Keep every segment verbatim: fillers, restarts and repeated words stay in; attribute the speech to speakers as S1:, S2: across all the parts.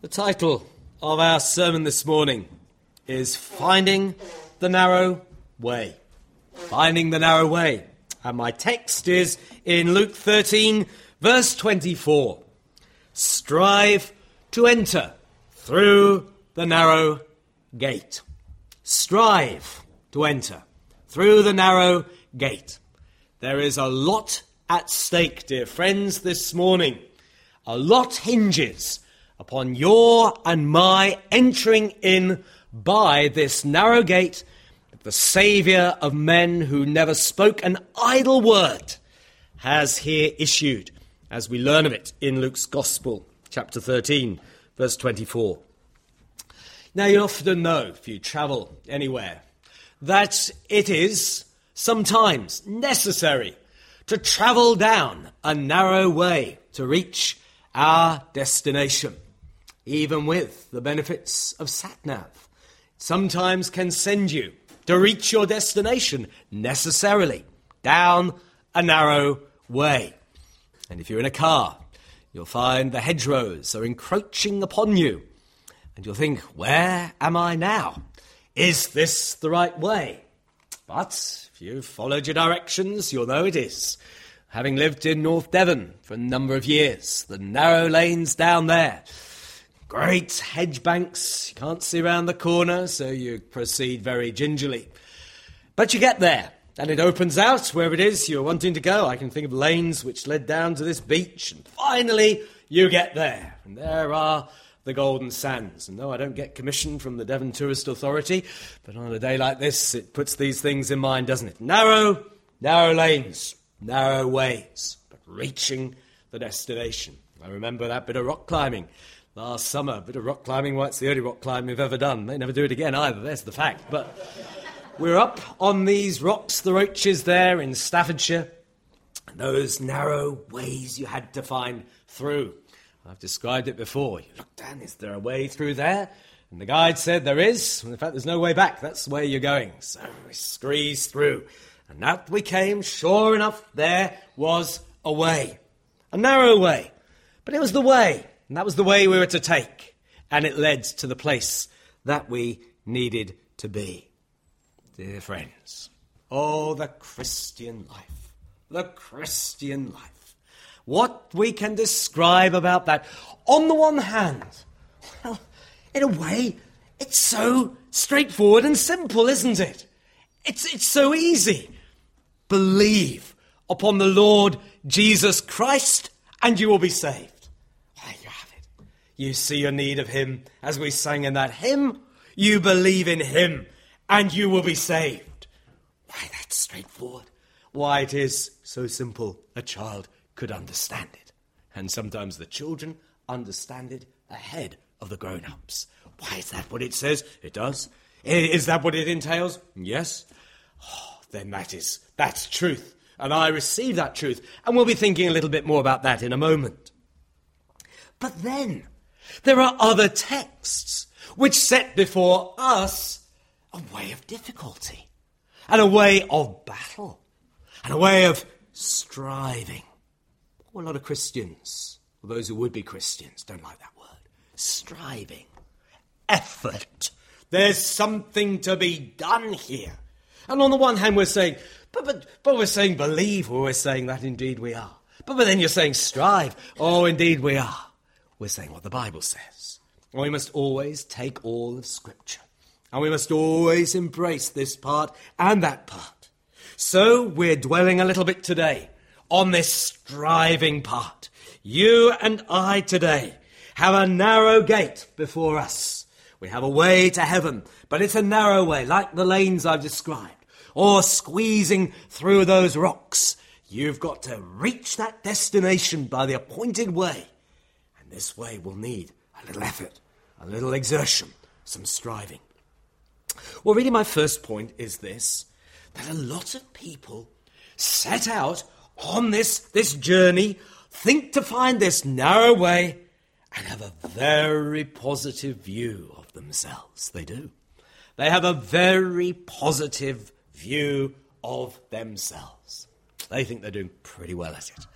S1: The title of our sermon this morning is Finding the Narrow Way. Finding the Narrow Way. And my text is in Luke thirteen, verse twenty-four. Strive to enter through the narrow gate. Strive to enter through the narrow gate. There is a lot at stake, dear friends, this morning. A lot hinges upon your and my entering in by this narrow gate, the Saviour of men who never spoke an idle word has here issued, as we learn of it in Luke's Gospel, chapter thirteen, verse twenty-four. Now, you often know, if you travel anywhere, that it is sometimes necessary to travel down a narrow way to reach our destination. Even with the benefits of sat-nav, sometimes can send you to reach your destination necessarily down a narrow way. And if you're in a car, you'll find the hedgerows are encroaching upon you. And you'll think, where am I now? Is this the right way? But if you've followed your directions, you'll know it is. Having lived in North Devon for a number of years, the narrow lanes down there, great hedge banks, you can't see around the corner, so you proceed very gingerly. But you get there, and it opens out where it is you're wanting to go. I can think of lanes which led down to this beach, and finally you get there. And there are the Golden Sands. And no, I don't get commission from the Devon Tourist Authority, but on a day like this, it puts these things in mind, doesn't it? Narrow, narrow lanes, narrow ways, but reaching the destination. I remember that bit of rock climbing last summer. A bit of rock climbing, well, it's the only rock climbing we've ever done. May never do it again either, there's the fact. But we're up on these rocks, the Roaches there in Staffordshire, and those narrow ways you had to find through. I've described it before. You look down, is there a way through there? And the guide said there is. In fact, there's no way back. That's where you're going. So we squeezed through. And out we came. Sure enough, there was a way. A narrow way. But it was the way. And that was the way we were to take. And it led to the place that we needed to be. Dear friends, oh, the Christian life. The Christian life. What we can describe about that. On the one hand, well, in a way, it's so straightforward and simple, isn't it? It's, it's so easy. Believe upon the Lord Jesus Christ and you will be saved. There you have it. You see your need of him as we sang in that hymn. You believe in him and you will be saved. Why, that's straightforward. Why, it is so simple a child could understand it. And sometimes the children understand it ahead of the grown-ups. Why, is that what it says? It does. Is that what it entails? Yes. Oh, then that is, that's truth. And I receive that truth. And we'll be thinking a little bit more about that in a moment. But then, there are other texts which set before us a way of difficulty, and a way of battle, and a way of striving. Well, a lot of Christians, or those who would be Christians, don't like that word. Striving. Effort. There's something to be done here. And on the one hand, we're saying, but, but, but we're saying believe, or we're saying that indeed we are. But, but then you're saying strive. Oh, indeed we are. We're saying what the Bible says. And we must always take all of Scripture. And we must always embrace this part and that part. So we're dwelling a little bit today on this striving part. You and I today have a narrow gate before us. We have a way to heaven, but it's a narrow way, like the lanes I've described, or squeezing through those rocks. You've got to reach that destination by the appointed way. And this way will need a little effort, a little exertion, some striving. Well, really, my first point is this, that a lot of people set out on this, this journey, think to find this narrow way, and have a very positive view of themselves. They do. They have a very positive view of themselves. They think they're doing pretty well at it.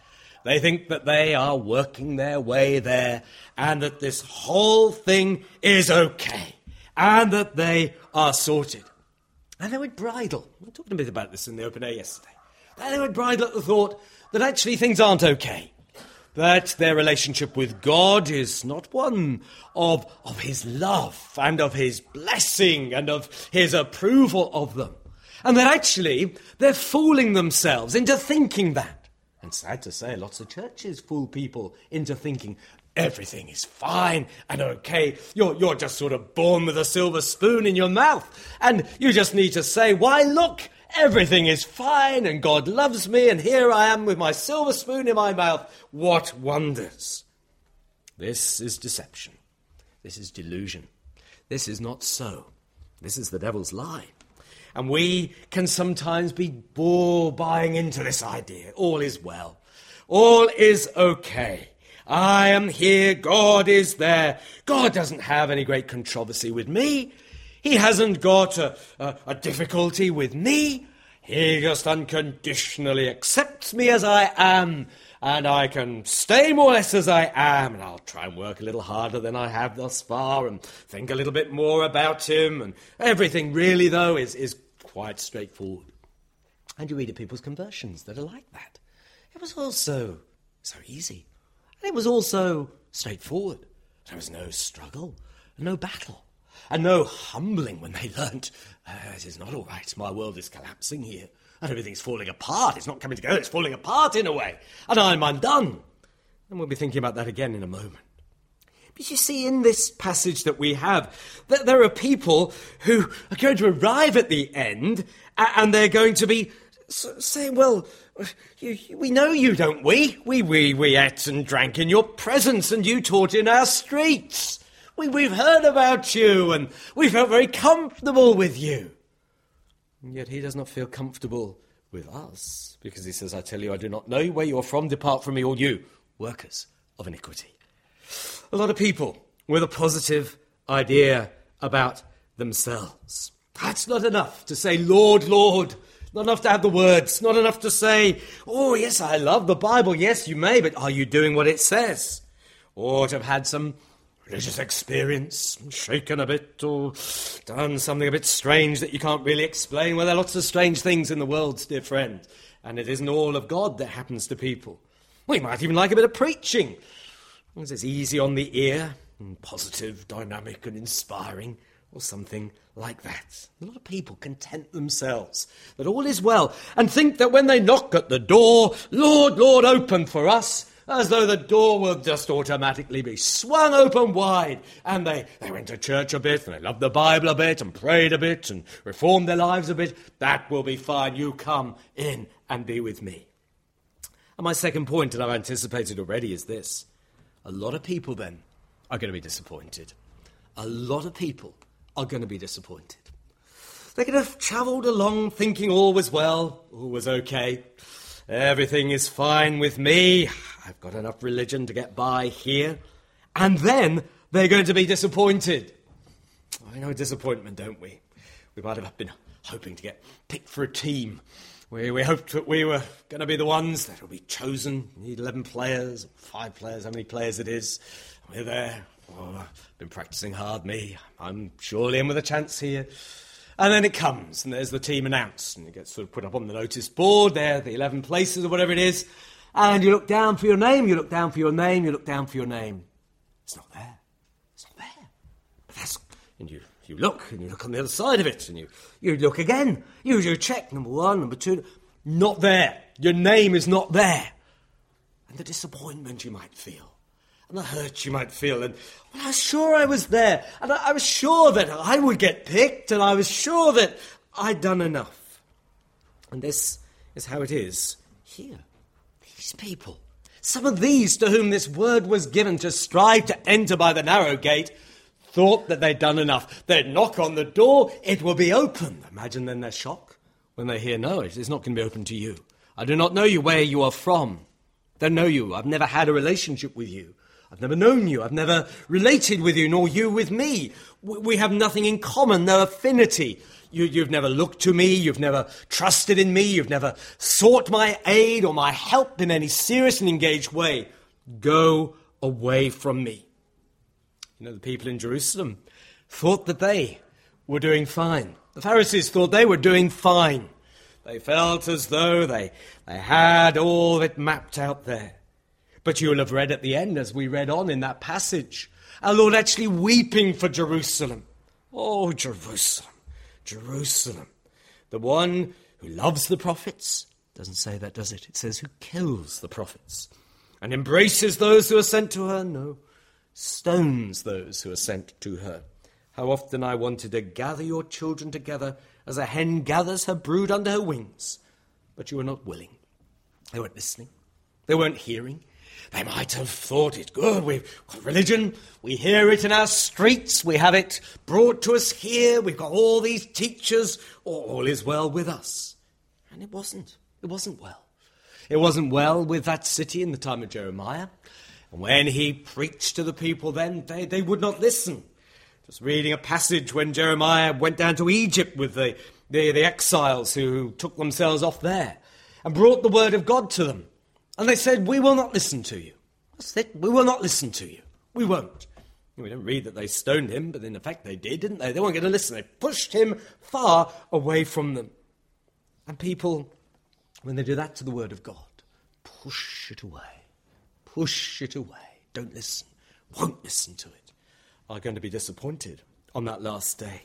S1: They think that they are working their way there and that this whole thing is okay and that they are sorted. And they would bridle. We were talking a bit about this in the open air yesterday. They would bridle at the thought that actually things aren't okay, that their relationship with God is not one of, of his love and of his blessing and of his approval of them, and that actually they're fooling themselves into thinking that. And sad to say, lots of churches fool people into thinking everything is fine and okay. You're, you're just sort of born with a silver spoon in your mouth, and you just need to say, why, look, everything is fine and God loves me and here I am with my silver spoon in my mouth. What wonders. This is deception. This is delusion. This is not so. This is the devil's lie. And we can sometimes be bore buying into this idea. All is well. All is okay. I am here. God is there. God doesn't have any great controversy with me. He hasn't got a, a, a difficulty with me. He just unconditionally accepts me as I am, and I can stay more or less as I am, and I'll try and work a little harder than I have thus far, and think a little bit more about him, and everything really, though, is, is quite straightforward. And you read of people's conversions that are like that. It was also so easy, and it was also straightforward. There was no struggle, no battle. And no humbling when they learnt, uh, it is not all right, my world is collapsing here, and everything's falling apart, it's not coming together, it's falling apart in a way, and I'm undone. And we'll be thinking about that again in a moment. But you see, in this passage that we have, that there are people who are going to arrive at the end, and they're going to be saying, well, you, we know you, don't we? We, we? we ate and drank in your presence, and you taught in our streets. We, we've heard about you, and we felt very comfortable with you. And yet he does not feel comfortable with us, because he says, I tell you, I do not know where you are from. Depart from me, all you workers of iniquity. A lot of people with a positive idea about themselves. That's not enough to say, Lord, Lord. Not enough to have the words. Not enough to say, oh, yes, I love the Bible. Yes, you may, but are you doing what it says? Or to have had some religious experience, shaken a bit, or done something a bit strange that you can't really explain. Well, there are lots of strange things in the world, dear friend, and it isn't all of God that happens to people. We might even like a bit of preaching, because it's easy on the ear, and positive, dynamic, and inspiring, or something like that. A lot of people content themselves that all is well, and think that when they knock at the door, Lord, Lord, open for us, as though the door will just automatically be swung open wide. And they, they went to church a bit, and they loved the Bible a bit, and prayed a bit, and reformed their lives a bit. That will be fine. You come in and be with me. And my second point, that I've anticipated already, is this. A lot of people then are going to be disappointed. A lot of people are going to be disappointed. They could have travelled along thinking all was well, all was okay. Everything is fine with me. I've got enough religion to get by here. And then they're going to be disappointed. I know disappointment, don't we? We might have been hoping to get picked for a team. We, we hoped that we were going to be the ones that will be chosen. We need eleven players, five players, how many players it is. We're there. Oh, I've been practising hard, me. I'm surely in with a chance here. And then it comes, and there's the team announced, and it gets sort of put up on the notice board there, the eleven places or whatever it is, and you look down for your name, you look down for your name, you look down for your name. It's not there. It's not there. But that's, and you, you look, and you look on the other side of it, and you, you look again. You, you check, number one, number two, not there. Your name is not there. And the disappointment you might feel. And the hurt you might feel, and well, I was sure I was there, and I, I was sure that I would get picked, and I was sure that I'd done enough. And this is how it is here. These people, some of these to whom this word was given to strive to enter by the narrow gate, thought that they'd done enough. They'd knock on the door, it will be open. Imagine then their shock when they hear, no, it is not going to be open to you. I do not know you, where you are from. Don't know you. I've never had a relationship with you. I've never known you. I've never related with you, nor you with me. We have nothing in common, no affinity. You, you've never looked to me. You've never trusted in me. You've never sought my aid or my help in any serious and engaged way. Go away from me. You know, the people in Jerusalem thought that they were doing fine. The Pharisees thought they were doing fine. They felt as though they, they had all of it mapped out there. But you'll have read at the end, as we read on in that passage, our Lord actually weeping for Jerusalem. Oh, Jerusalem, Jerusalem, the one who loves the prophets. Doesn't say that, does it? It says who kills the prophets and embraces those who are sent to her. No, stones those who are sent to her. How often I wanted to gather your children together as a hen gathers her brood under her wings. But you were not willing. They weren't listening. They weren't hearing. They might have thought it good. We've got religion. We hear it in our streets. We have it brought to us here. We've got all these teachers. All is well with us. And it wasn't. It wasn't well. It wasn't well with that city in the time of Jeremiah. And when he preached to the people then, they, they would not listen. Just reading a passage when Jeremiah went down to Egypt with the, the, the exiles who took themselves off there and brought the word of God to them. And they said, we will not listen to you. That's it. We will not listen to you. We won't. We don't read that they stoned him, but in effect they did, didn't they? They weren't going to listen. They pushed him far away from them. And people, when they do that to the word of God, push it away. Push it away. Don't listen. Won't listen to it. Are going to be disappointed on that last day.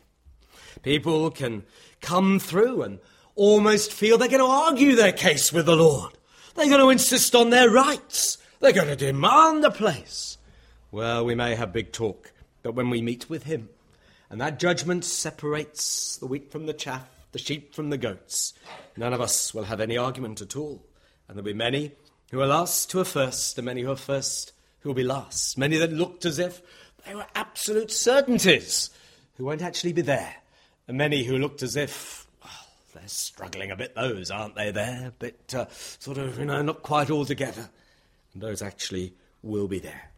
S1: People can come through and almost feel they're going to argue their case with the Lord. They're going to insist on their rights. They're going to demand a place. Well, we may have big talk, but when we meet with him, and that judgment separates the wheat from the chaff, the sheep from the goats, none of us will have any argument at all. And there'll be many who are last who are first, and many who are first who will be last. Many that looked as if they were absolute certainties who won't actually be there. And many who looked as if, well, they're struggling a bit, those, aren't they, there? But uh, sort of, you know, not quite all together. And those actually will be there.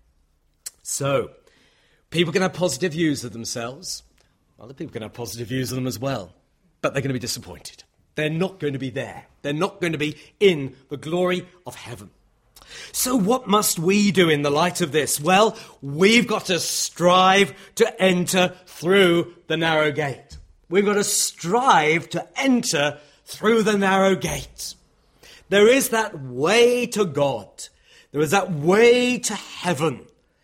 S1: So, people can have positive views of themselves. Other people can have positive views of them as well. But they're going to be disappointed. They're not going to be there. They're not going to be in the glory of heaven. So what must we do in the light of this? Well, we've got to strive to enter through the narrow gate. We've got to strive to enter through the narrow gate. There is that way to God. There is that way to heaven.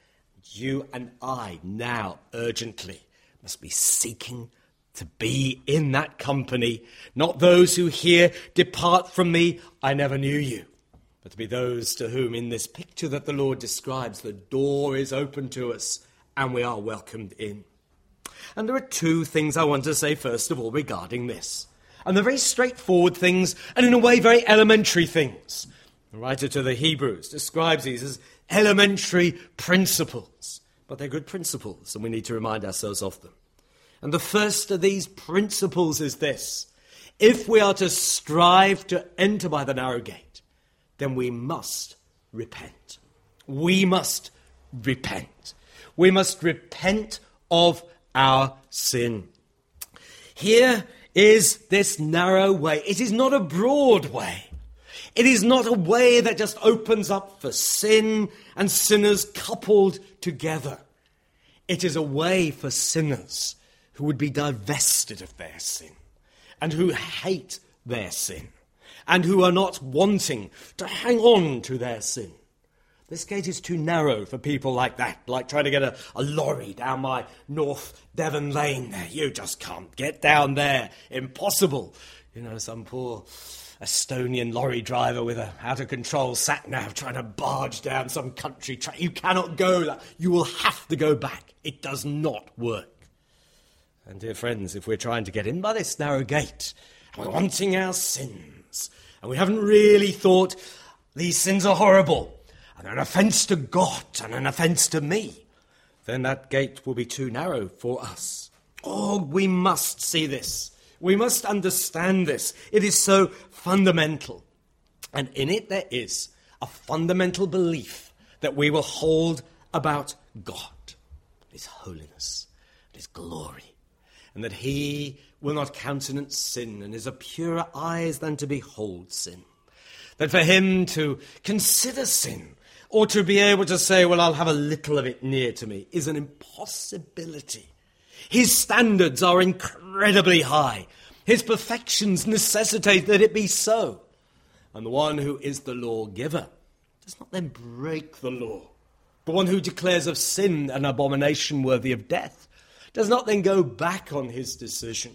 S1: You and I now urgently must be seeking to be in that company, not those who hear, depart from me, I never knew you. But to be those to whom in this picture that the Lord describes, the door is open to us and we are welcomed in. And there are two things I want to say first of all regarding this. And they're very straightforward things and in a way very elementary things. The writer to the Hebrews describes these as elementary principles. But they're good principles and we need to remind ourselves of them. And the first of these principles is this. If we are to strive to enter by the narrow gate, then we must repent. We must repent. We must repent of our sin. Here is this narrow way. It is not a broad way. It is not a way that just opens up for sin and sinners coupled together. It is a way for sinners who would be divested of their sin and who hate their sin, and who are not wanting to hang on to their sin. This gate is too narrow for people like that, like trying to get a, a lorry down my North Devon lane there. You just can't get down there. Impossible. You know, some poor Estonian lorry driver with a out-of-control sat-nav trying to barge down some country track. You cannot go that. You will have to go back. It does not work. And dear friends, if we're trying to get in by this narrow gate, and we're wanting our sins, and we haven't really thought these sins are horrible, and they're an offence to God and an offence to me, then that gate will be too narrow for us. Oh, we must see this. We must understand this. It is so fundamental. And in it there is a fundamental belief that we will hold about God, his holiness, his glory, and that he will not countenance sin and is of purer eyes than to behold sin. That for him to consider sin or to be able to say, well, I'll have a little of it near to me, is an impossibility. His standards are incredibly high. His perfections necessitate that it be so. And the one who is the lawgiver does not then break the law. The one who declares of sin an abomination worthy of death does not then go back on his decision.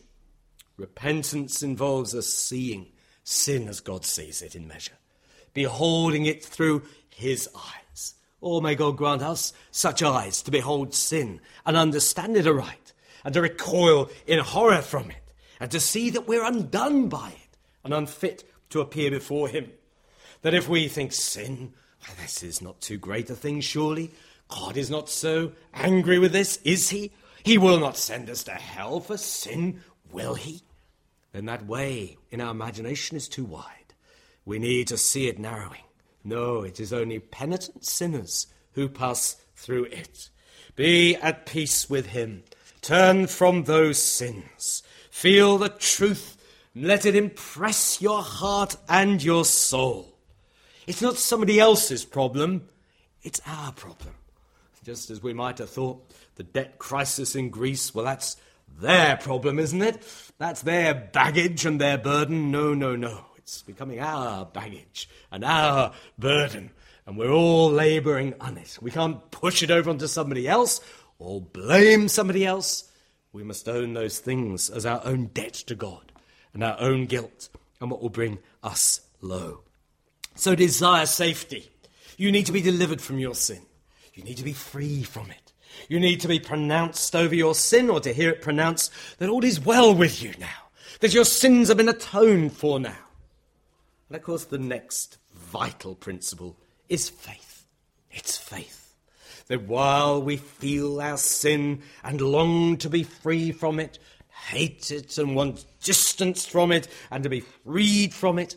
S1: Repentance involves us seeing sin as God sees it in measure, beholding it through his eyes. Or may God grant us such eyes to behold sin and understand it aright, and to recoil in horror from it, and to see that we're undone by it and unfit to appear before him. That if we think sin, well, this is not too great a thing, surely. God is not so angry with this, is he? He will not send us to hell for sin, will he? Then that way in our imagination is too wide. We need to see it narrowing. No, it is only penitent sinners who pass through it. Be at peace with him. Turn from those sins. Feel the truth. Let it impress your heart and your soul. It's not somebody else's problem. It's our problem. Just as we might have thought the debt crisis in Greece, well, that's their problem, isn't it? That's their baggage and their burden. No, no, no. It's becoming our baggage and our burden, and we're all labouring on it. We can't push it over onto somebody else or blame somebody else. We must own those things as our own debt to God and our own guilt and what will bring us low. So desire safety. You need to be delivered from your sin. You need to be free from it. You need to be pronounced over your sin, or to hear it pronounced that all is well with you now, that your sins have been atoned for now. And of course the next vital principle is faith. It's faith. That while we feel our sin and long to be free from it, hate it and want distance from it and to be freed from it,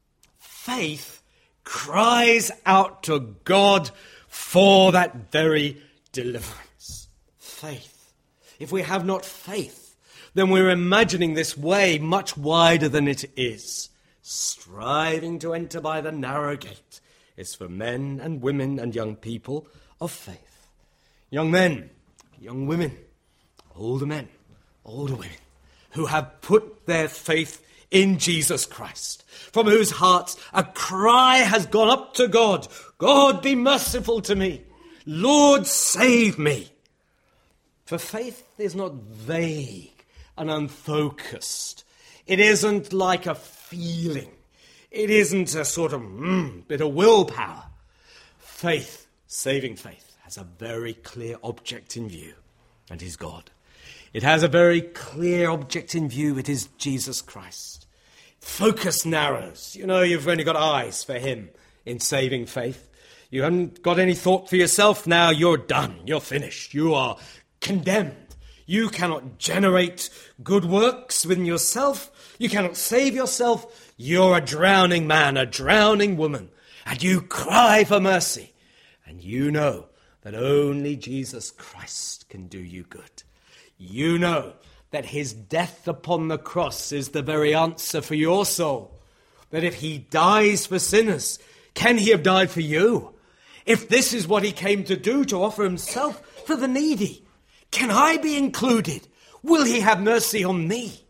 S1: faith cries out to God for that very deliverance. Faith. If we have not faith, then we're imagining this way much wider than it is. Striving to enter by the narrow gate is for men and women and young people of faith. Young men, young women, older men, older women, who have put their faith in Jesus Christ, from whose hearts a cry has gone up to God. God, be merciful to me. Lord, save me. For faith is not vague and unfocused. It isn't like a feeling. It isn't a sort of mm, bit of willpower. Faith, saving faith, has a very clear object in view, and is God. It has a very clear object in view. It is Jesus Christ. Focus narrows. You know, you've only got eyes for him in saving faith. You haven't got any thought for yourself. Now you're done. You're finished. You are condemned. You cannot generate good works within yourself. You cannot save yourself. You're a drowning man, a drowning woman, and you cry for mercy. And you know that only Jesus Christ can do you good. You know that his death upon the cross is the very answer for your soul. That if he dies for sinners, can he have died for you? If this is what he came to do, to offer himself for the needy, can I be included? Will he have mercy on me?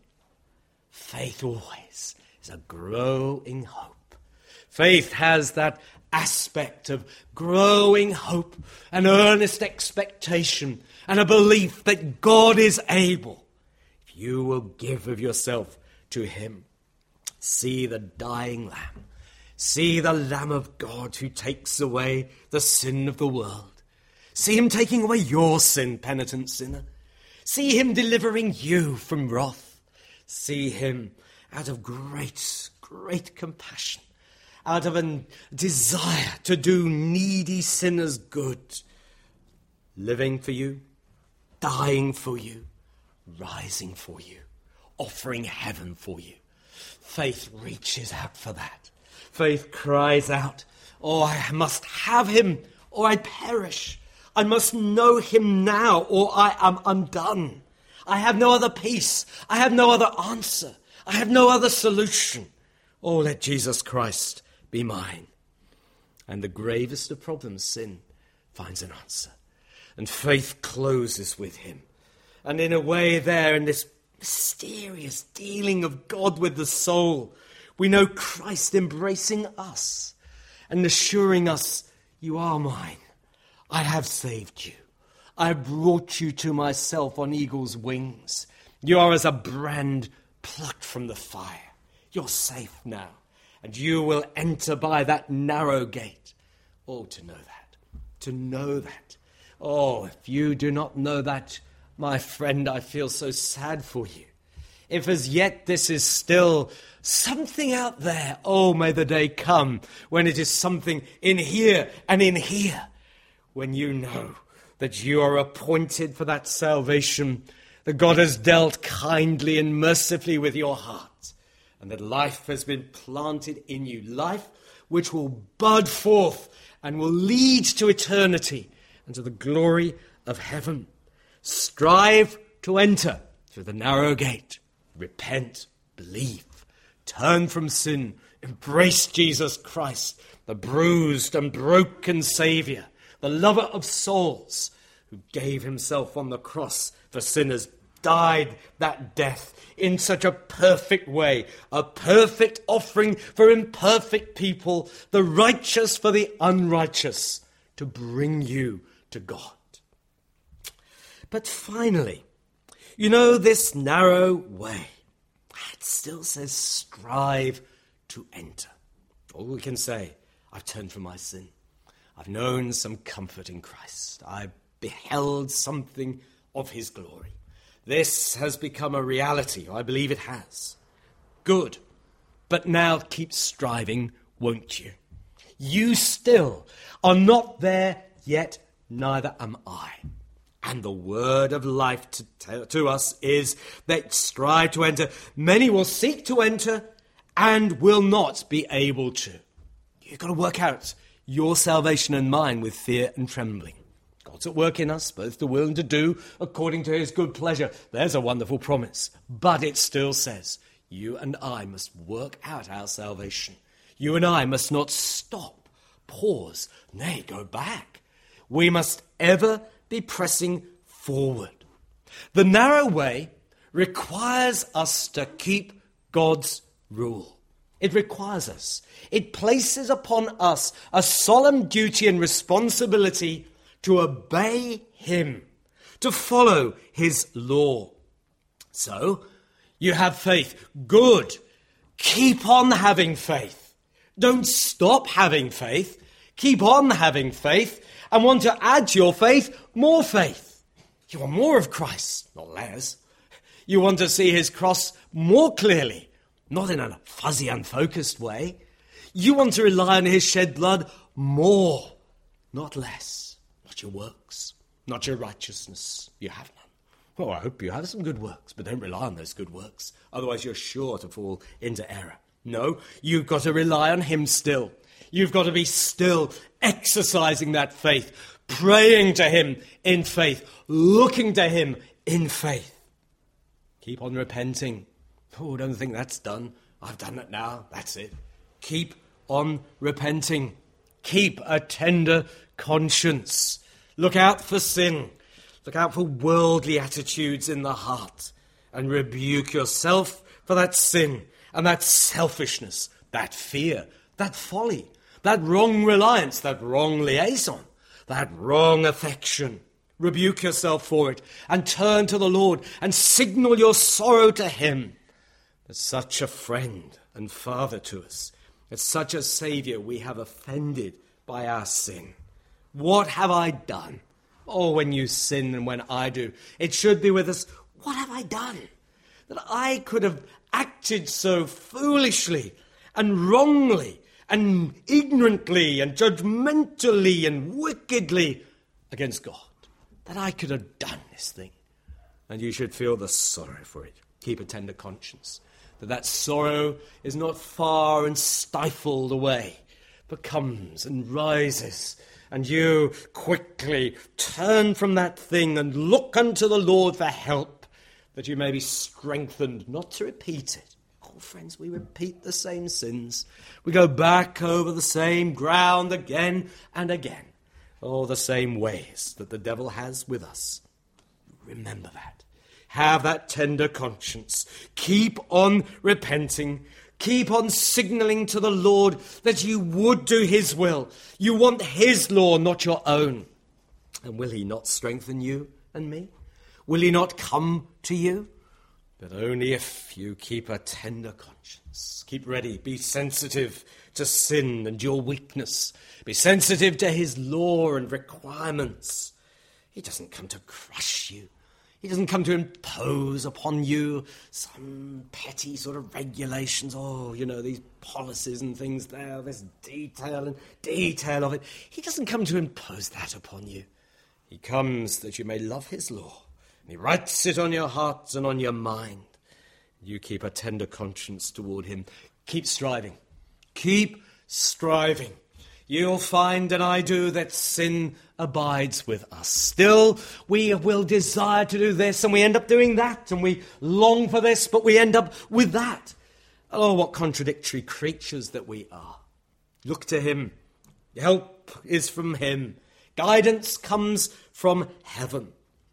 S1: Faith always is a growing hope. Faith has that aspect of growing hope, an earnest expectation, and a belief that God is able. If you will give of yourself to him, see the dying lamb. See the Lamb of God who takes away the sin of the world. See him taking away your sin, penitent sinner. See him delivering you from wrath. See him out of great, great compassion, out of a desire to do needy sinners good, living for you, dying for you, rising for you, offering heaven for you. Faith reaches out for that. Faith cries out, oh, I must have him or I perish. I must know him now, or I am undone. I have no other peace. I have no other answer. I have no other solution. Oh, let Jesus Christ be mine. And the gravest of problems, sin, finds an answer. And faith closes with him. And in a way there, in this mysterious dealing of God with the soul, we know Christ embracing us and assuring us, you are mine. I have saved you. I have brought you to myself on eagle's wings. You are as a brand plucked from the fire. You're safe now, and you will enter by that narrow gate. Oh, to know that, to know that. Oh, if you do not know that, my friend, I feel so sad for you. If as yet this is still something out there, oh, may the day come when it is something in here and in here, when you know that you are appointed for that salvation, that God has dealt kindly and mercifully with your heart, and that life has been planted in you, life which will bud forth and will lead to eternity and to the glory of heaven. Strive to enter through the narrow gate. Repent, believe, turn from sin, embrace Jesus Christ, the bruised and broken Saviour, the lover of souls, who gave himself on the cross for sinners, died that death in such a perfect way, a perfect offering for imperfect people, the righteous for the unrighteous, to bring you to God. But finally, you know, this narrow way, it still says strive to enter. All we can say, I've turned from my sin. I've known some comfort in Christ. I've beheld something of his glory. This has become a reality. I believe it has. Good. But now keep striving, won't you? You still are not there yet, neither am I. And the word of life to, tell, to us is that strive to enter. Many will seek to enter and will not be able to. You've got to work out your salvation and mine with fear and trembling. God's at work in us, both to will and to do, according to his good pleasure. There's a wonderful promise. But it still says, you and I must work out our salvation. You and I must not stop, pause, nay, go back. We must ever be pressing forward. The narrow way requires us to keep God's rule. It requires us. It places upon us a solemn duty and responsibility to obey him, to follow his law. So, you have faith. Good. Keep on having faith. Don't stop having faith. Keep on having faith and want to add to your faith more faith. You want more of Christ, not less. You want to see his cross more clearly, not in a fuzzy, unfocused way. You want to rely on his shed blood more, not less. Not your works, not your righteousness. You have none. Well, I hope you have some good works, but don't rely on those good works. Otherwise, you're sure to fall into error. No, you've got to rely on him still. You've got to be still exercising that faith, praying to him in faith, looking to him in faith. Keep on repenting. Oh, don't think that's done. I've done it now. That's it. Keep on repenting. Keep a tender conscience. Look out for sin. Look out for worldly attitudes in the heart. And rebuke yourself for that sin and that selfishness, that fear, that folly, that wrong reliance, that wrong liaison, that wrong affection. Rebuke yourself for it and turn to the Lord and signal your sorrow to him. As such a friend and father to us, as such a Saviour we have offended by our sin. What have I done? Oh, when you sin and when I do, it should be with us, what have I done? That I could have acted so foolishly and wrongly and ignorantly and judgmentally and wickedly against God. That I could have done this thing. And you should feel the sorrow for it. Keep a tender conscience. That that sorrow is not far and stifled away, but comes and rises and you quickly turn from that thing and look unto the Lord for help, that you may be strengthened not to repeat it. Oh, friends, we repeat the same sins. We go back over the same ground again and again. Oh, the same ways that the devil has with us. Remember that. Have that tender conscience. Keep on repenting. Keep on signaling to the Lord that you would do his will. You want his law, not your own. And will he not strengthen you and me? Will he not come to you? But only if you keep a tender conscience. Keep ready. Be sensitive to sin and your weakness. Be sensitive to his law and requirements. He doesn't come to crush you. He doesn't come to impose upon you some petty sort of regulations. Oh, you know, these policies and things there, this detail and detail of it. He doesn't come to impose that upon you. He comes that you may love his law. And he writes it on your heart and on your mind. You keep a tender conscience toward him. Keep striving. Keep striving. You'll find, and I do, that sin abides with us. Still, we will desire to do this, and we end up doing that, and we long for this, but we end up with that. Oh, what contradictory creatures that we are. Look to him. Help is from him. Guidance comes from heaven.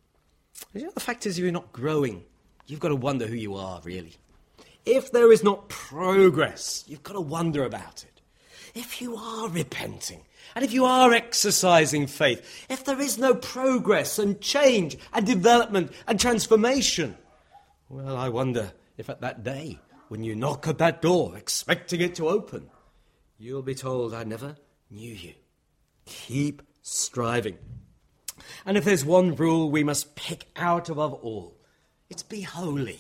S1: You know, the fact is, you're not growing. You've got to wonder who you are, really. If there is not progress, you've got to wonder about it. If you are repenting, and if you are exercising faith, if there is no progress and change and development and transformation, well, I wonder if at that day, when you knock at that door, expecting it to open, you'll be told, I never knew you. Keep striving. And if there's one rule we must pick out above all, it's be holy.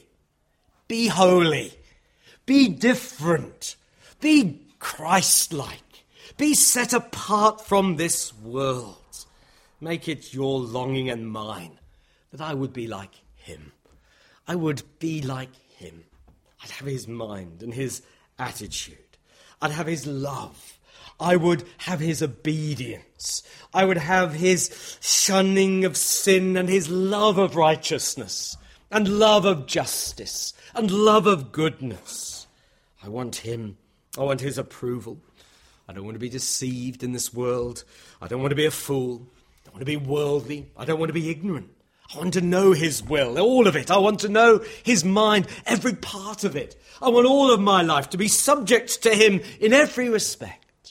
S1: Be holy. Be different. Be Christ-like. Be set apart from this world. Make it your longing and mine that I would be like him. I would be like him. I'd have his mind and his attitude. I'd have his love. I would have his obedience. I would have his shunning of sin and his love of righteousness and love of justice and love of goodness. I want him. I want his approval. I don't want to be deceived in this world. I don't want to be a fool. I don't want to be worldly. I don't want to be ignorant. I want to know his will, all of it. I want to know his mind, every part of it. I want all of my life to be subject to him in every respect.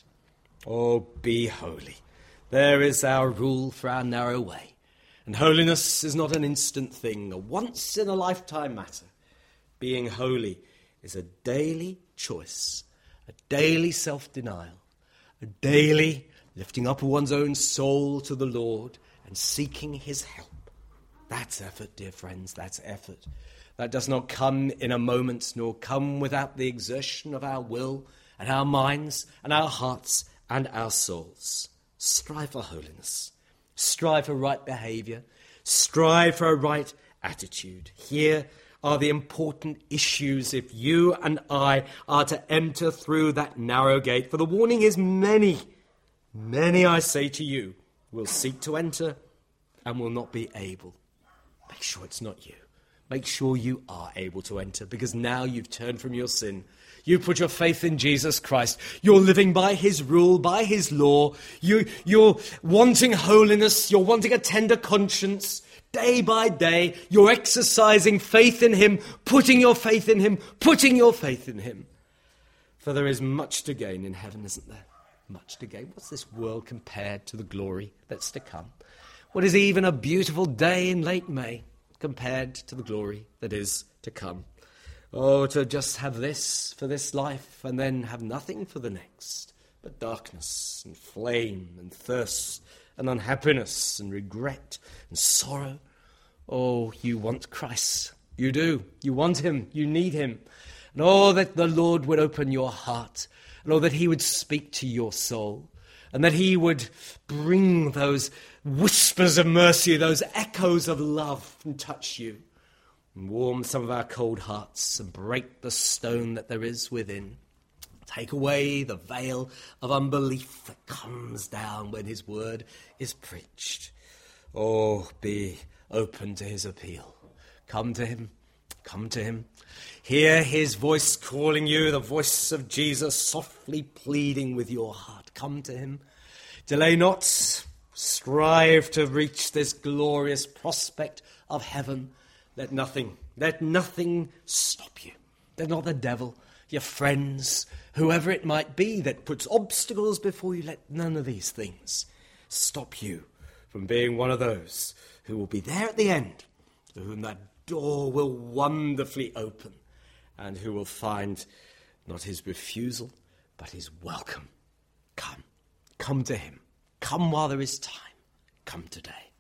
S1: Oh, be holy. There is our rule for our narrow way. And holiness is not an instant thing, a once-in-a-lifetime matter. Being holy is a daily choice, a daily self-denial, a daily lifting up one's own soul to the Lord and seeking his help. That's effort, dear friends, that's effort. That does not come in a moment, nor come without the exertion of our will and our minds and our hearts and our souls. Strive for holiness. Strive for right behavior. Strive for a right attitude. Here are the important issues if you and I are to enter through that narrow gate. For the warning is many, many, I say to you, will seek to enter and will not be able. Make sure it's not you. Make sure you are able to enter, because now you've turned from your sin. You put your faith in Jesus Christ. You're living by his rule, by his law. You, you're wanting holiness. You're wanting a tender conscience. Day by day, you're exercising faith in him, putting your faith in him, putting your faith in him. For there is much to gain in heaven, isn't there? Much to gain. What's this world compared to the glory that's to come? What is even a beautiful day in late May compared to the glory that is to come? Oh, to just have this for this life and then have nothing for the next, but darkness and flame and thirst and unhappiness and regret and sorrow. Oh, you want Christ. You do. You want him. You need him. And oh, that the Lord would open your heart, and oh, that he would speak to your soul, and that he would bring those whispers of mercy, those echoes of love, and touch you, and warm some of our cold hearts, and break the stone that there is within. take away the veil of unbelief that comes down when his word is preached. Oh, be open to his appeal. Come to him. Come to him. Hear his voice calling you, the voice of Jesus softly pleading with your heart. Come to him. Delay not. Strive to reach this glorious prospect of heaven. Let nothing, let nothing stop you. Let not the devil, your friends, whoever it might be that puts obstacles before you, let none of these things stop you from being one of those who will be there at the end, to whom that door will wonderfully open, and who will find not his refusal, but his welcome. Come, come to him. Come while there is time. Come today.